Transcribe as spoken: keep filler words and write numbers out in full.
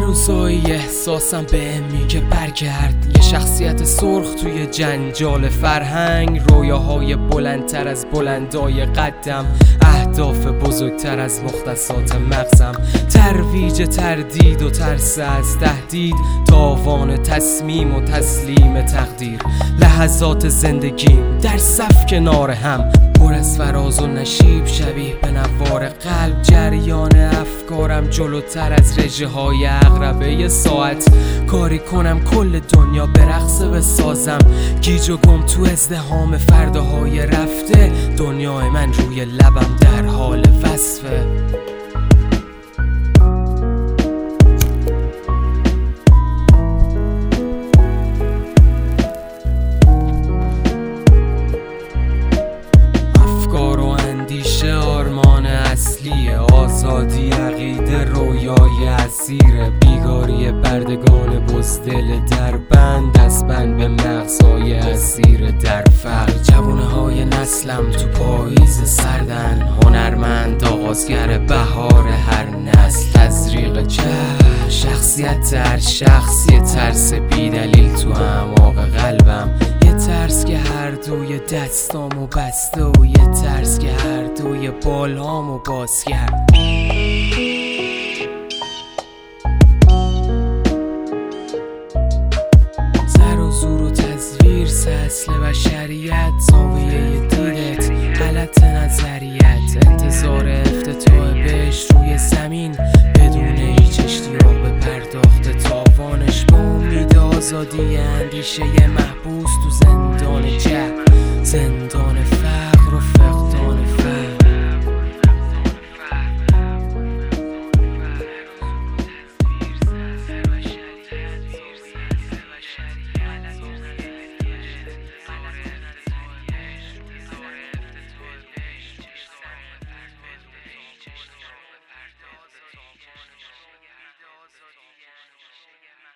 روزایی احساسم به میگه برگرد، یه شخصیت سرخ توی جنجال فرهنگ، رویاهای بلندتر از بلندای قدم، اهداف بزرگتر از مختصات مغزم، ترویج تردید و ترس از تهدید، تاوان تصمیم و تسلیم تقدیر، لحظات زندگیم در صف کنار هم، پر از فراز و نشیب شبیه به نوار قلب، جریان افکارم جلوتر از رژه های عقربه ساعت، کاری کنم کل دنیا به رقص بسازم، گیج و گم تو ازدحام فرداهای رفته، دنیای من روی لبم در حال وصفه. آرمان اصلی آزادی عقیده، رویای اسیر بیگاری بردگان بزدل در بند، دستبند به مغزهای اسیر در فقر، جوونه های نسلم تو پاییز سردن، هنرمند آغازگر بهار هر نسل، تزریق جهل شخصیت هر شخصی، ترس بیدلیل تو اعماق قلبم، یه ترس که هر دوی دستامو بسته و یه ترس که هر دوی بالامو باز کرد. زر و زور و تزویر اصل بشریت، زاویه دیدت غلط نظریت، انتظار افتتاح بهش روی زمین بدون هیچ اشتیاق به پرداخت تاوانش، به امید آزادی اندیشه محبوس تو زندان جهل، زندان